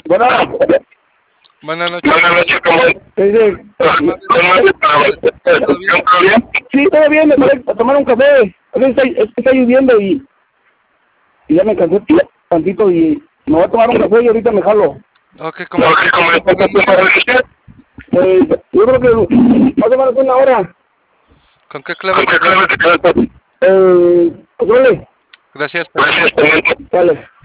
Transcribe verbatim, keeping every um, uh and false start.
Bueno, Buenas noches. Buenas noches, ¿cómo es? dice, ¿Todo bien? ¿Todo bien? sí, todo bien, me voy a tomar un café. Es que está, es que está lloviendo y, y ya me cansé tantito y me voy a tomar un café y ahorita me jalo. Ok, ¿cómo No, que como es poco tiempo para usted, Pues yo creo que más o menos una hora. ¿Con qué ¿con clave? qué clave te quedas? Eh, pues vale, Gracias. Gracias, teniente. vale.